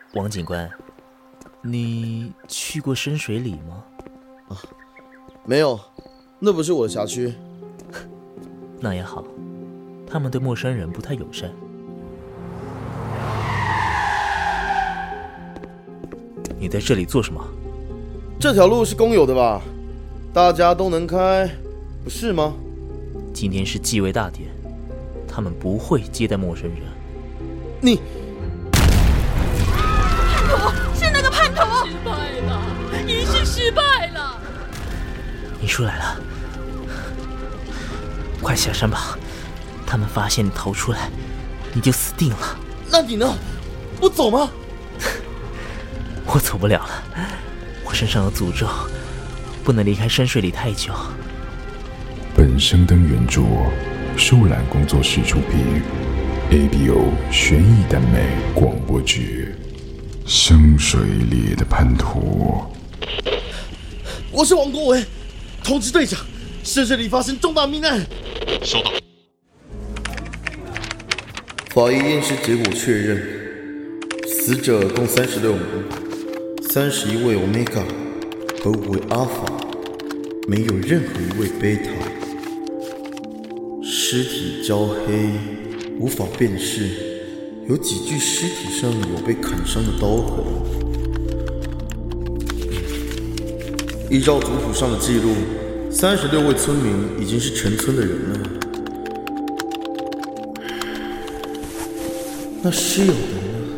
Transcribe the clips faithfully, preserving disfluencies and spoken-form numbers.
王警官，你去过深水里吗？ 啊，没有，那不是我的辖区。 那也好，他们对陌生人不太友善。你在这里做什么？ 这条路是公有的吧？大家都能开，不是吗？ 今天是继位大典，他们不会接待陌生人。 你叛徒，是那个叛徒！ 失败了，仪式失败了。 你出来了，快下山吧！他们发现你逃出来，你就死定了。 那你呢？不走吗？ 我走不了了，我身上有诅咒，不能离开深水里太久。 本声灯原著，树懒工作室出品 ，A B O 悬疑耽美广播剧《深水里的叛徒》。 我是王国维，通知队长，深水里发生重大命案。 收到。 法医验尸结果确认，死者共三十六名，三十一位 Omega 和五位 Alpha， 没有任何一位 Beta。尸体焦黑，无法辨识，有几具尸体上有被砍伤的刀痕。依照族谱上的记录，三十六位村民已经是全村的人了。那室友的呢？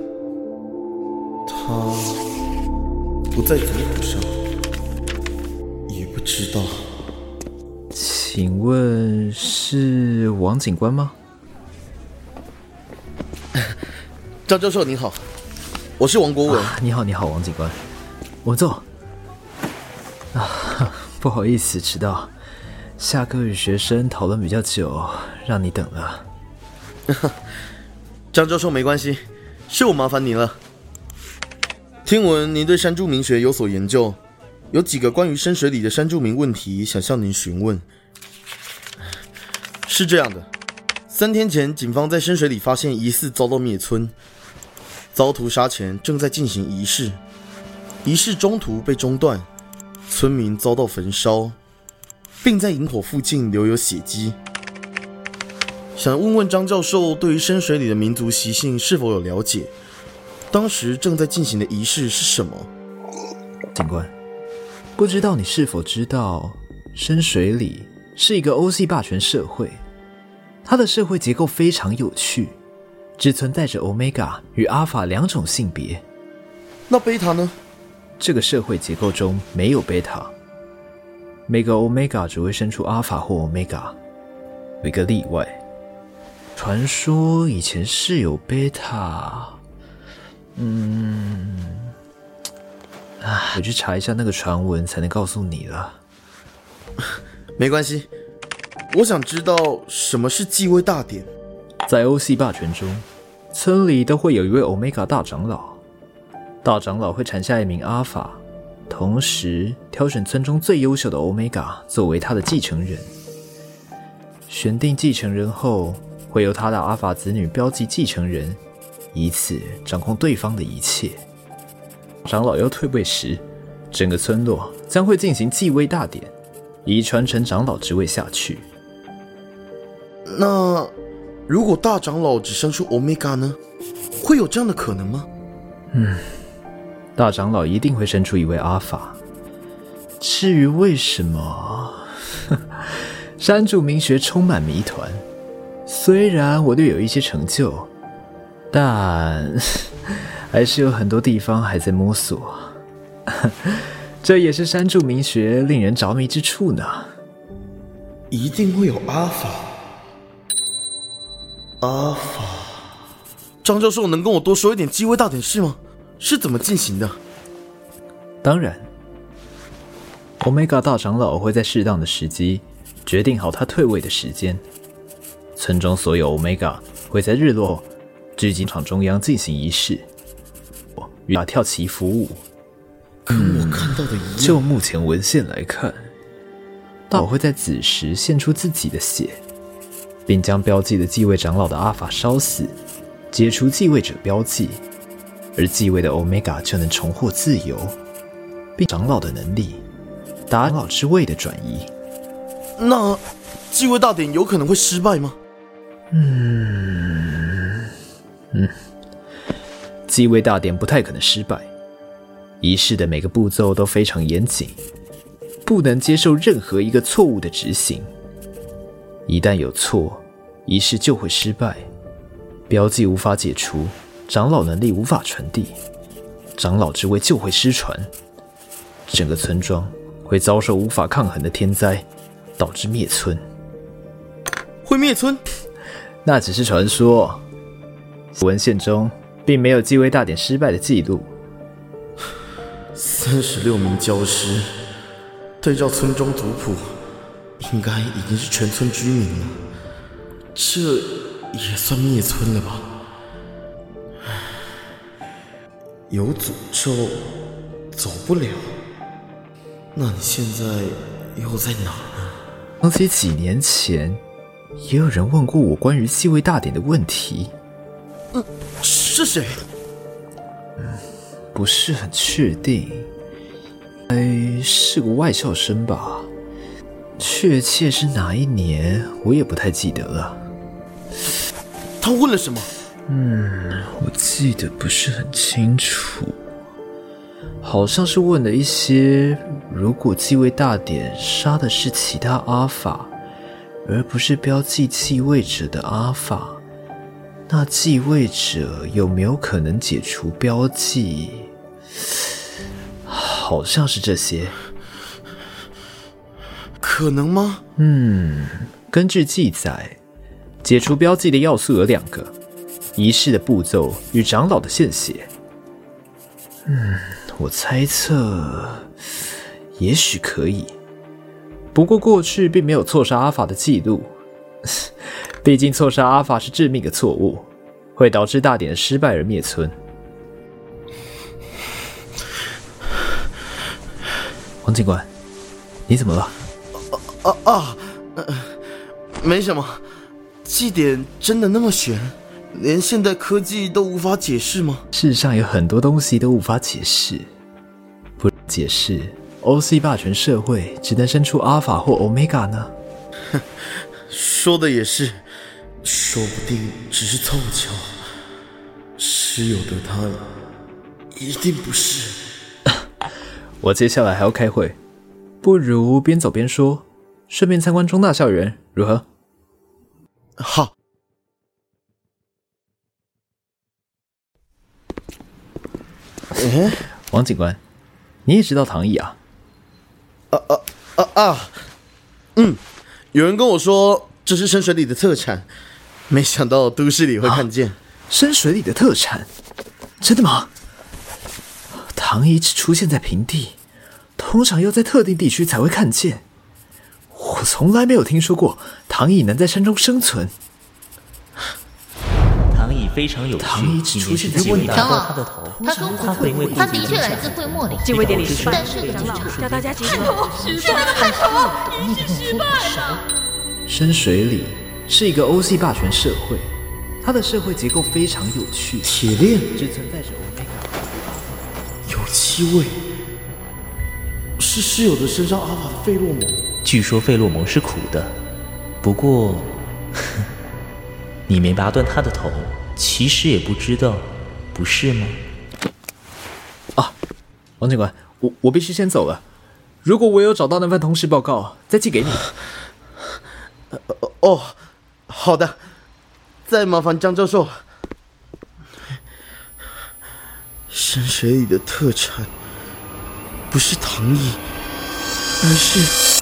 他不在族谱上，也不知道。 请问是王警官吗？ 张教授您好，我是王国文、 啊。你好，你好，王警官，我坐。啊，不好意思迟到，下课与学生讨论比较久，让你等了。 张教授没关系，是我麻烦您了。听闻您对山住民学有所研究，有几个关于深水里的山住民问题想向您询问。是这样的，三天前警方在深水里发现疑似遭到灭村，遭屠杀前正在进行仪式，仪式中途被中断，村民遭到焚烧，并在营火附近留有血迹。想问问张教授对于深水里的民族习性是否有了解？当时正在进行的仪式是什么？ 警官，不知道你是否知道，深水里是一个欧系霸权社会，它的社会结构非常有趣，只存在着 Omega 与 Alpha 两种性别。 那贝塔呢？ 这个社会结构中没有贝塔，每个 Omega 只会生出 Alpha 或 Omega， 有一个例外。传说以前是有贝塔，嗯，啊，我去查一下那个传闻才能告诉你了。 没关系，我想知道什么是继位大典。 在欧系霸权中，村里都会有一位 Omega 大长老，大长老会产下一名 Alpha， 同时挑选村中最优秀的 Omega 作为他的继承人。选定继承人后，会由他的 Alpha 子女标记继承人，以此掌控对方的一切。长老要退位时，整个村落将会进行继位大典，以传承长老之位下去。 那如果大长老只生出 Omega 呢？会有这样的可能吗？ 嗯，大长老一定会生出一位 Alpha。至于为什么，山住民学充满谜团。虽然我略有一些成就，但还是有很多地方还在摸索。这也是山住民学令人着迷之处呢。 一定会有 Alpha。Alpha， 张教授能跟我多说一点继位大典事吗？是怎么进行的？ 当然 ，Omega 大长老会在适当的时机决定好他退位的时间。村中所有 Omega 会在日落聚集场中央进行仪式，与他跳祈福舞。 跟我看到的一样。 嗯、就目前文献来看，大佬会在子时献出自己的血，并将标记的继位长老的阿法烧死，解除继位者标记。 而继位的 Omega 就能重获自由，并长老的能力达长老之位的转移。 那继位大典有可能会失败吗？ 嗯嗯，继位大典不太可能失败。仪式的每个步骤都非常严谨，不能接受任何一个错误的执行。一旦有错，仪式就会失败，标记无法解除，长老能力无法传递，长老之位就会失传，整个村庄会遭受无法抗衡的天灾，导致灭村。 会灭村？ 那只是传说，文献中并没有继位大典失败的记录。 三十六名教师，对照村庄族谱，应该已经是全村居民了，这也算灭村了吧？有诅咒，走不了。那你现在又在哪呢？ 想起几年前，也有人问过我关于继位大典的问题。 嗯，是谁？ 嗯，不是很确定。哎，是个外校生吧？确切是哪一年，我也不太记得了。 他问了什么？ 嗯，我记得不是很清楚。好像是问了一些，如果继位大典杀的是其他阿法，而不是标记继位者的阿法，那继位者有没有可能解除标记？好像是这些。 可能吗？ 嗯，根据记载，解除标记的要素有两个：仪式的步骤与长老的献血。嗯，我猜测，也许可以。不过过去并没有错杀阿法的记录，毕竟错杀阿法是致命的错误，会导致大典的失败而灭村。王警官，你怎么了？ 啊啊、呃，没什么。祭典真的那么玄，连现代科技都无法解释吗？ 世上有很多东西都无法解释，不解释 O C 霸权社会只能生出阿法或 Omega 呢？ 说的也是，说不定只是凑巧，室友的他一定不是。 我接下来还要开会，不如边走边说，顺便参观中大校园，如何？ 好。诶， 王警官，你也知道唐毅啊？ 啊啊啊啊！嗯，有人跟我说这是深水里的特产，没想到都市里会看见。 啊、深水里的特产？真的吗？唐毅只出现在平地，通常要在特定地区才会看见。我从来没有听说过唐毅能在山中生存。 唐毅非常有趣， 唐毅只出现在如果你长老他的头， 他说他会因为他的确来自会墨里， 继位典礼失败， 但是长老叫大家集合。 是那个叛徒， 仪式失败了。 深水里是一个 O C 霸权社会，它的社会结构非常有趣， 铁链只存在着 Omega。 有气味，是室友的身上阿法的费洛蒙。 据说费洛蒙是苦的，不过你没拔断他的头，其实也不知道，不是吗？ 啊，王警官，我我必须先走了。如果我有找到那份通识报告，再寄给你。 哦，好的，再麻烦张教授了。深水里的特产不是糖衣，而是……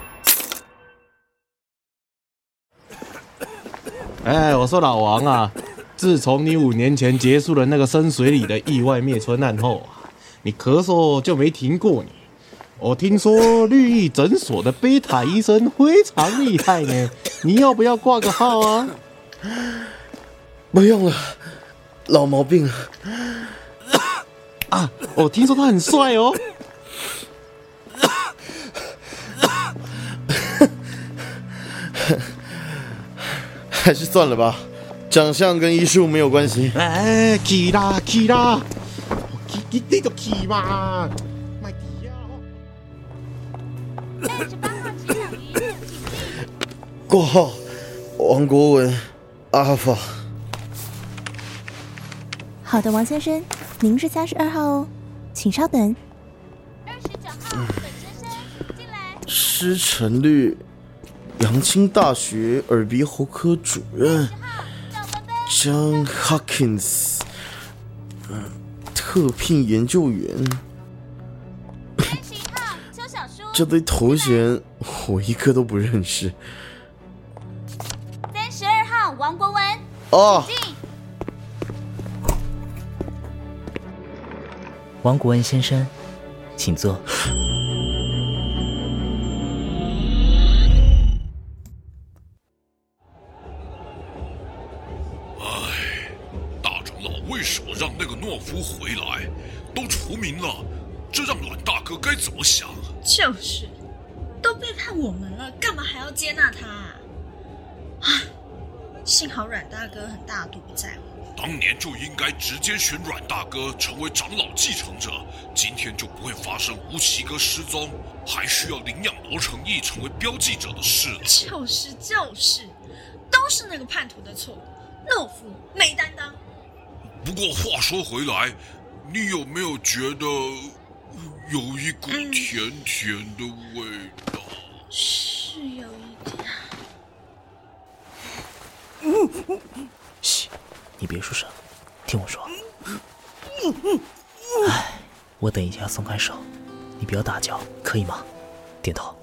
哎，我说老王啊，自从你五年前结束了那个深水里的意外灭村案后啊，你咳嗽就没停过你。我听说绿意诊所的贝塔医生非常厉害呢，你要不要挂个号啊？ 不用了，老毛病了。 啊，我听说他很帅哦。 还是算了吧，长相跟医术没有关系。 哎，起啦起啦！ 你你就去嘛，卖底啊！ 二十八号机场一日， 挂号，王国文，阿尔法。 好的，王先生，您是三十二号哦，请稍等。 二十九号本先生进来。 施成律，阳清大学耳鼻喉科主任，John Hawkins， 特聘研究员。 三十一号邱小叔。 这堆头衔我一个都不认识。 三十二号王国文。 哦。 王国文先生，请坐。 唉，大长老为什么让那个懦夫回来？都除名了，这让阮大哥该怎么想？ 就是，都背叛我们了，干嘛还要接纳他啊？啊，幸好阮大哥很大度不在乎。 当年就应该直接选阮大哥成为长老继承者，今天就不会发生吴奇哥失踪，还需要领养罗成义成为标记者的事了。 就是就是，都是那个叛徒的错，懦夫没担当。 不过话说回来，你有没有觉得有一股甜甜的味道？ 嗯、是有一点。 嗯，嘘。你别出声，听我说。哎，我等一下松开手，你不要大叫，可以吗？点头。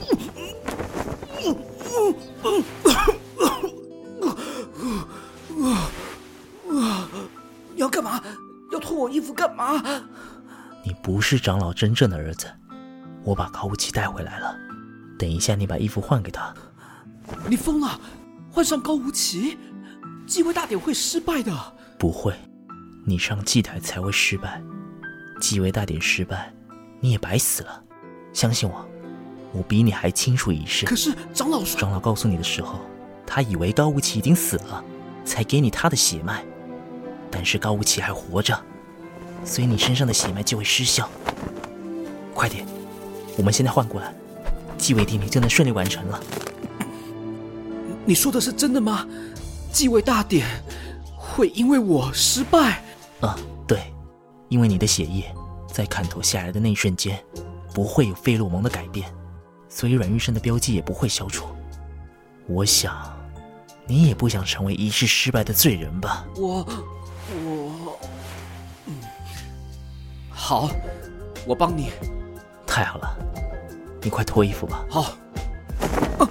你要干嘛？要脱我衣服干嘛？ 你不是长老真正的儿子，我把高无奇带回来了。等一下，你把衣服换给他。 你疯了？换上高无奇？继位大典会失败的。 不会，你上祭台才会失败。继位大典失败，你也白死了。相信我，我比你还清楚仪式。 可是长老说， 长老告诉你的时候，他以为高无奇已经死了，才给你他的血脉。但是高无奇还活着，所以你身上的血脉就会失效。快点，我们现在换过来，继位典礼就能顺利完成了。 你说的是真的吗？继位大典会因为我失败？ 啊，对，因为你的血液在砍头下来的那一瞬间不会有费洛蒙的改变，所以阮玉生的标记也不会消除。我想你也不想成为仪式失败的罪人吧？ 我我嗯，好，我帮你。 太好了，你快脱衣服吧。 好。啊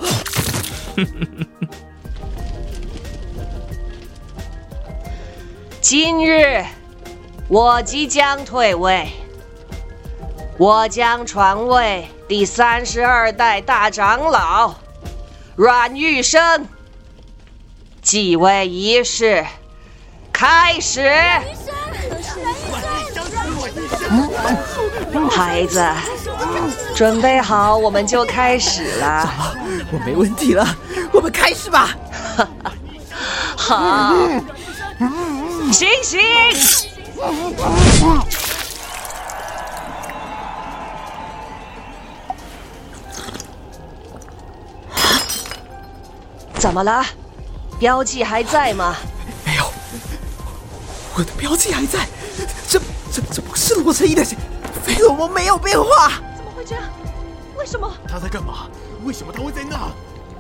今日我即将退位，我将传位第三十二代大长老阮玉生。继位仪式开始。孩子，准备好，我们就开始了。 我没问题了，我们开始吧。 好。醒醒！怎么了？标记还在吗？ 没有，我的标记还在。这这这不是罗成义的血，费洛蒙没有变化。 怎么会这样？为什么？ 他在干嘛？为什么他会在那？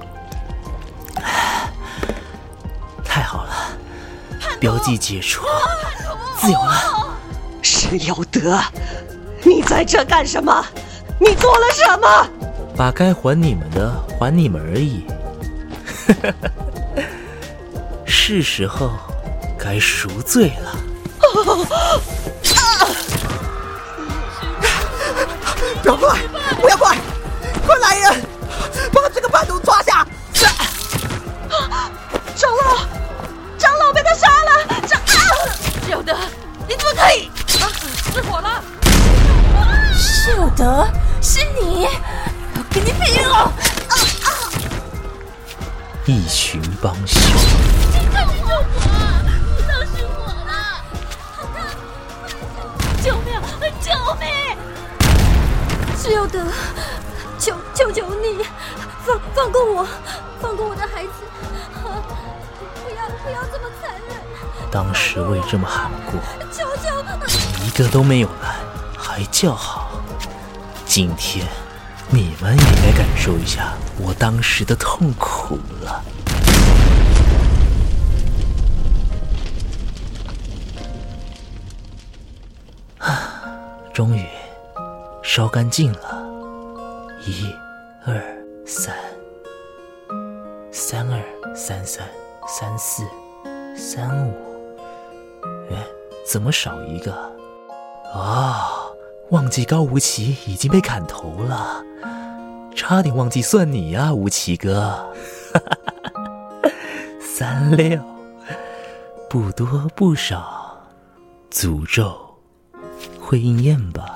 太好了，标记解除，自由了。 石有德，你在这干什么？你做了什么？ 把该还你们的还你们而已。是时候该赎罪了。 不要过来！不要过来！快来人，把这个叛徒抓下！ 长老，长老被他杀了！长啊！有德，你怎么可以？啊，失火了！ 是有德，是你！我跟你拼了！啊啊！ 一群帮凶！ 救救我！不要失火了！好看！ 救命！ 室友德，求求求你，放放过我，放过我的孩子，不要不要这么残忍。 当时我也这么喊过， 求求， 一个都没有来，还叫好。今天你们也该感受一下我当时的痛苦了。啊，终于烧干净了。一、二、三，三二、三三、三四、三五。哎，怎么少一个？哦，忘记高无奇已经被砍头了，差点忘记算你呀、啊，无奇哥。三六，不多不少，诅咒会应验吧。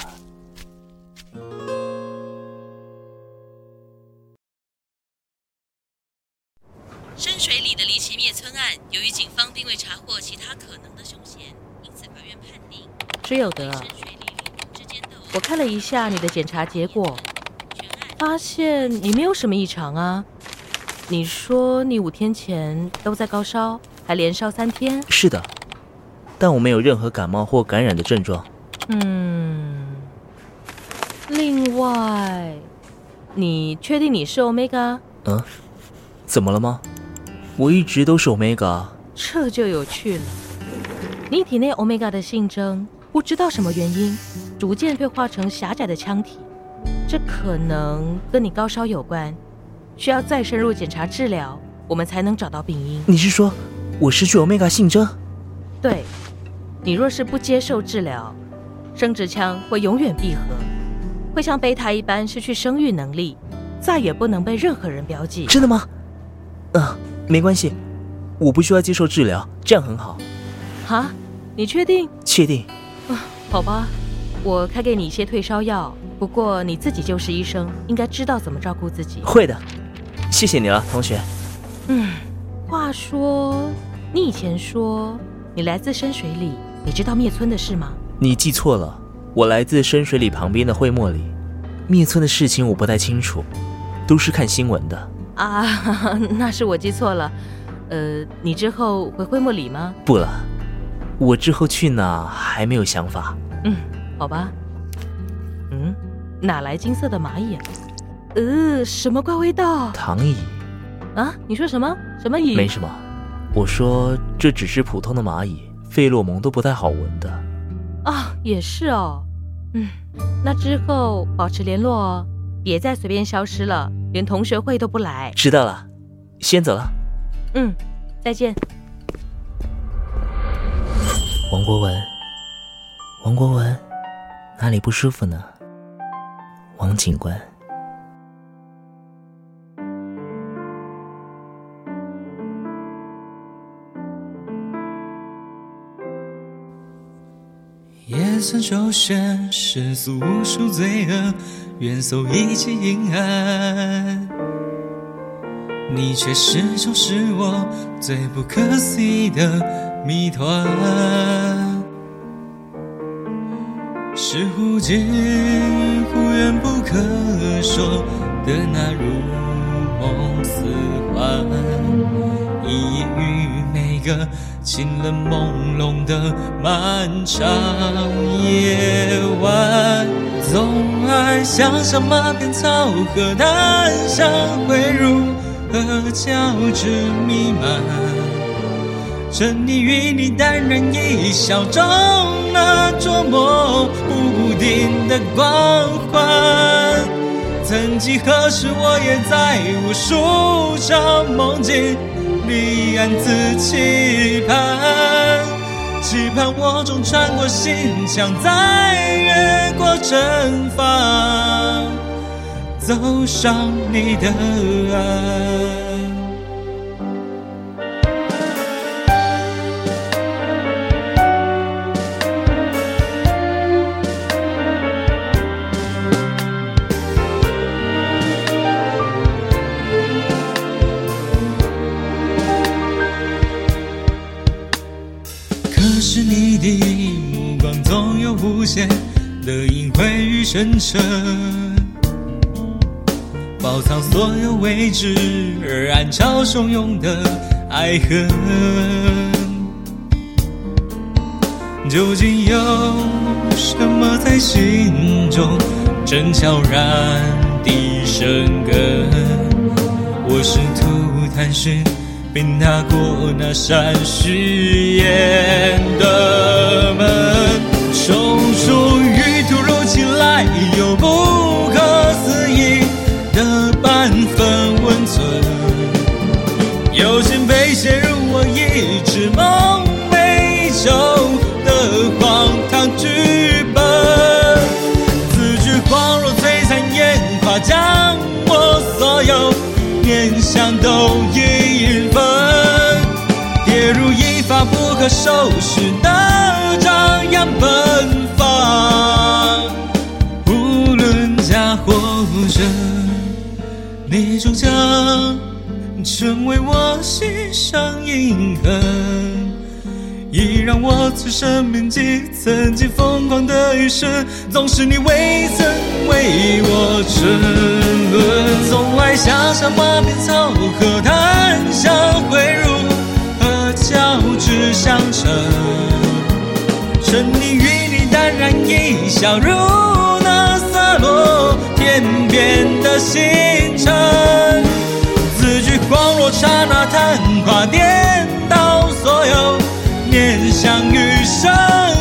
深水里的离奇灭村案，由于警方并未查获其他可能的凶嫌，因此法院判定只有德，我看了一下你的检查结果，发现你没有什么异常啊。你说你五天前都在高烧，还连烧三天？ 是的，但我没有任何感冒或感染的症状。 嗯，另外，你确定你是 Omega？ 嗯，怎么了吗？我一直都是 Omega。 这就有趣了，你体内 Omega 的性征不知道什么原因逐渐退化成狭窄的腔体，这可能跟你高烧有关，需要再深入检查治疗，我们才能找到病因。 你是说我失去 Omega 性征？ 对，你若是不接受治疗，生殖腔会永远闭合，会像贝塔一般失去生育能力，再也不能被任何人标记。 真的吗？啊，没关系，我不需要接受治疗，这样很好。 哈？你确定？ 确定。 啊，好吧，我开给你一些退烧药，不过你自己就是医生，应该知道怎么照顾自己。 会的，谢谢你了，同学。 嗯，话说，你以前说你来自深水里，你知道灭村的事吗？ 你记错了，我来自深水里旁边的会墨里，灭村的事情我不太清楚，都是看新闻的。 啊，那是我记错了。呃，你之后回会墨里吗？ 不了，我之后去哪还没有想法。 嗯，好吧。嗯，哪来金色的蚂蚁啊？呃，什么怪味道？ 躺椅。 啊？你说什么？什么蚁？ 没什么，我说这只是普通的蚂蚁，费洛蒙都不太好闻的。 啊，也是哦。嗯，那之后保持联络哦，别再随便消失了，连同学会都不来。 知道了，先走了。 嗯，再见。 王国文，王国文，哪里不舒服呢？王警官。 夜色周旋，世俗无数罪恶，愿搜一切阴暗。你却始终是我最不可思议的谜团，是忽近忽远不可说的那如梦似幻，一于每个清冷朦胧的漫长夜晚，总爱想象马鞭草和檀香汇入和交织弥漫，沉溺于你淡然一笑中那捉摸不定的光环。曾几何时，我也在无数场梦境里暗自期盼，期盼我终穿过心墙，再越过阵法，走上你的岸。可是你的目光总有无限的隐晦与深沉， 扫藏所有未知而暗潮汹涌的爱恨。究竟有什么在心中正悄然地生根？我试图探寻并踏过那扇虚掩的门，冲出于突如其来又不可思议的半分温存，有幸被写入我一直梦寐以求的荒唐剧本，字句恍若璀璨烟花，将我所有念想都一分，跌入一发不可收拾的张扬奔放。无论假或真，你终将成为我心上印痕，已让我此生铭记曾经疯狂的一生，总是你未曾为我沉沦。从来想象马鞭草和檀香汇入和交织相成，沉溺于你淡然一笑，如那洒落天边的星辰，字句恍若刹那昙花，颠倒所有念想余生。